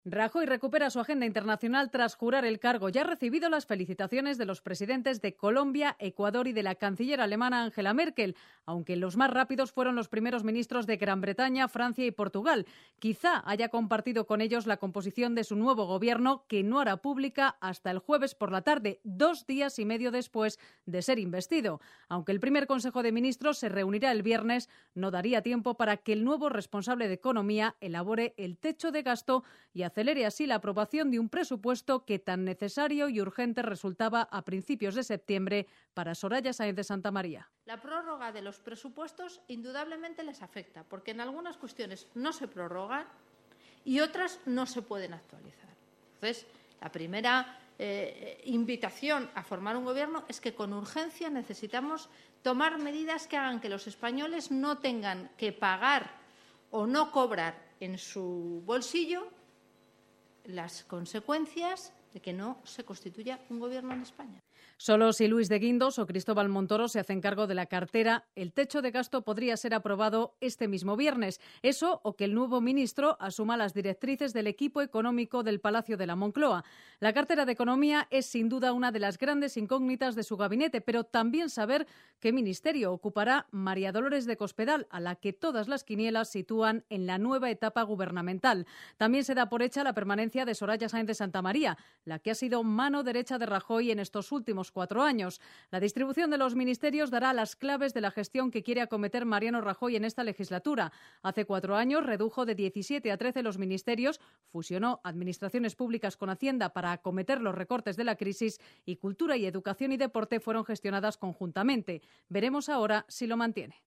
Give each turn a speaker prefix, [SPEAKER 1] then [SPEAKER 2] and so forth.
[SPEAKER 1] Rajoy recupera su agenda internacional tras jurar el cargo. Ya ha recibido las felicitaciones de los presidentes de Colombia, Ecuador y de la canciller alemana Angela Merkel, aunque los más rápidos fueron los primeros ministros de Gran Bretaña, Francia y Portugal. Quizá haya compartido con ellos la composición de su nuevo gobierno, que no hará pública hasta el jueves por la tarde, 2 días y medio después de ser investido. Aunque el primer Consejo de Ministros se reunirá el viernes, no daría tiempo para que el nuevo responsable de Economía elabore el techo de gasto y acelere así la aprobación de un presupuesto que tan necesario y urgente resultaba a principios de septiembre para Soraya Sáenz de Santamaría.
[SPEAKER 2] La prórroga de los presupuestos indudablemente les afecta, porque en algunas cuestiones no se prorrogan y otras no se pueden actualizar. Entonces, la primera invitación a formar un gobierno es que con urgencia necesitamos tomar medidas que hagan que los españoles no tengan que pagar o no cobrar en su bolsillo las consecuencias de que no se constituya un gobierno en España.
[SPEAKER 1] Solo si Luis de Guindos o Cristóbal Montoro se hacen cargo de la cartera, el techo de gasto podría ser aprobado este mismo viernes. Eso o que el nuevo ministro asuma las directrices del equipo económico del Palacio de la Moncloa. La cartera de Economía es sin duda una de las grandes incógnitas de su gabinete, pero también saber qué ministerio ocupará María Dolores de Cospedal, a la que todas las quinielas sitúan en la nueva etapa gubernamental. También se da por hecha la permanencia de Soraya Sáenz de Santamaría, la que ha sido mano derecha de Rajoy en estos últimos 4 años. La distribución de los ministerios dará las claves de la gestión que quiere acometer Mariano Rajoy en esta legislatura. Hace 4 años redujo de 17 a 13 los ministerios, fusionó administraciones públicas con Hacienda para acometer los recortes de la crisis y Cultura y Educación y Deporte fueron gestionadas conjuntamente. Veremos ahora si lo mantiene.